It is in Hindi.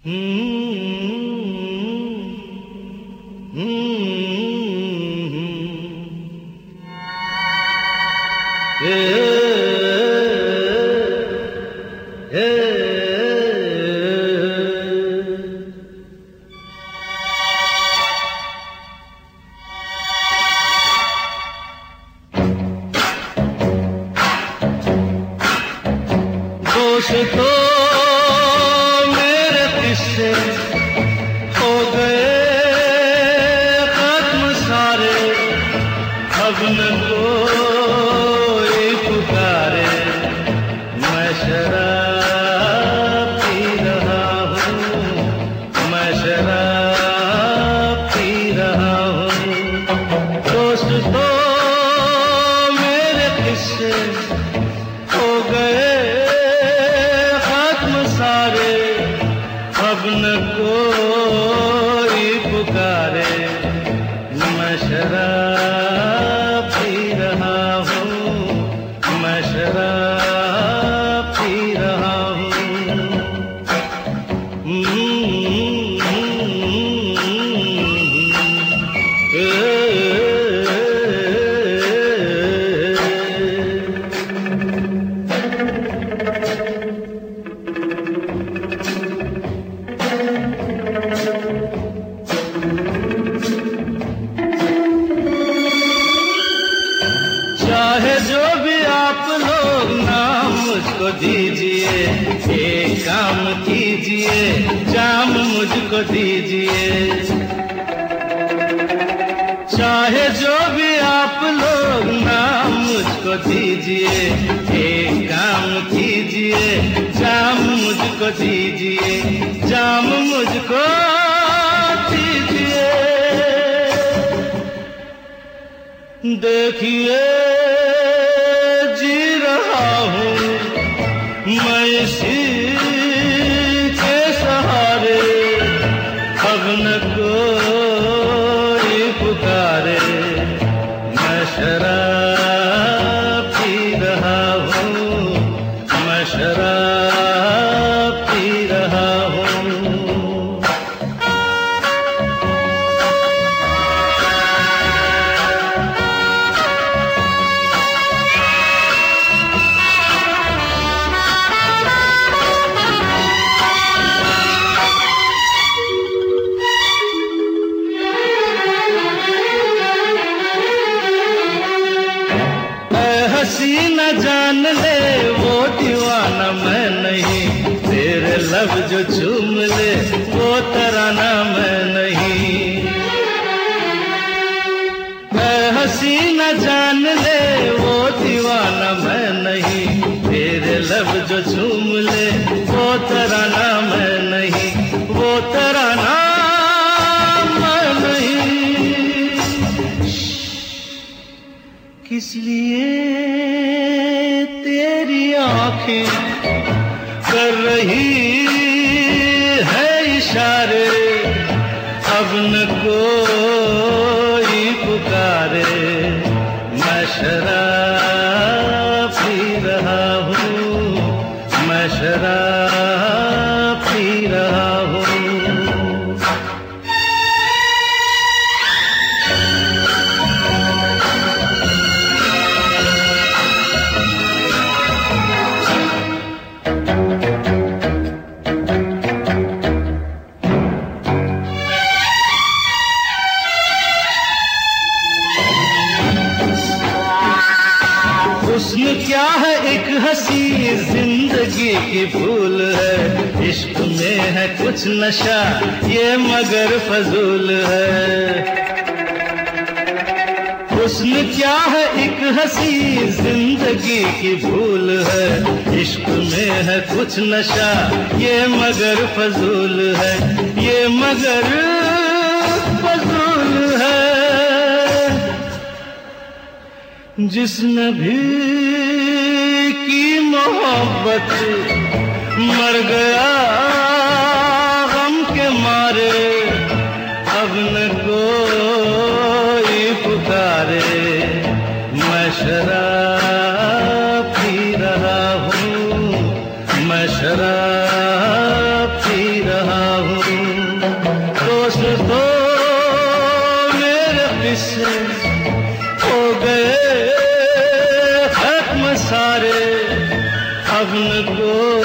दोस्तों मेरे किस्से हो गए खत्म सारे, अब न कोई पुकारे। मैं शराब पी रहा हूँ, मैं शराब पी रहा हूँ। दोस्तों मेरे किस्से हो गए सारे, अब न कोई पुकारे। मैं शराब पी रहा हूँ, मैं शराब पी रहा हूँ। चाहे जो भी आप लोग नाम मुझको दीजिए, एक काम कीजिए, जाम मुझको दीजिए। चाहे जो भी आप लोग नाम मुझको दीजिए, एक काम कीजिए, जाम मुझको दीजिए, जाम मुझको दीजिए। देखिए जी रहा हूँ मैं इसी के सहारे, अब न कोई पुकारे। मैं शराब पी रहा हूँ, मैं शराब पी रहा हूँ। हसीना जान ले वो दीवाना मैं नहीं, तेरे लब जो झूम ले वो तराना मैं नहीं। हसीना जान ले वो दीवाना मैं नहीं, तेरे लब जो झूम ले वो तराना मैं नहीं, वो तराना मैं नहीं। किस लिए तेरी आँखें कर रही है इशारे, अब न कोई पुकारे। मैं शराब पी रहा हूँ, मैं शराब पी रहा हूँ। हुस्न क्या है एक हंसी जिंदगी की भूल है, इश्क में है कुछ नशा ये मगर फजूल है। हुस्न क्या है एक हंसी जिंदगी की भूल है, इश्क में है कुछ नशा ये मगर फजूल है, ये मगर फजूल है। जिसने भी की मोहब्बत मर गया गम के मारे, अब न कोई पुकारे। मैं शराब पी रहा हूँ, मैं शराब पी रहा हूँ। दोस्तों मेरे किस्से हो गए खत्म सारे, अब न कोई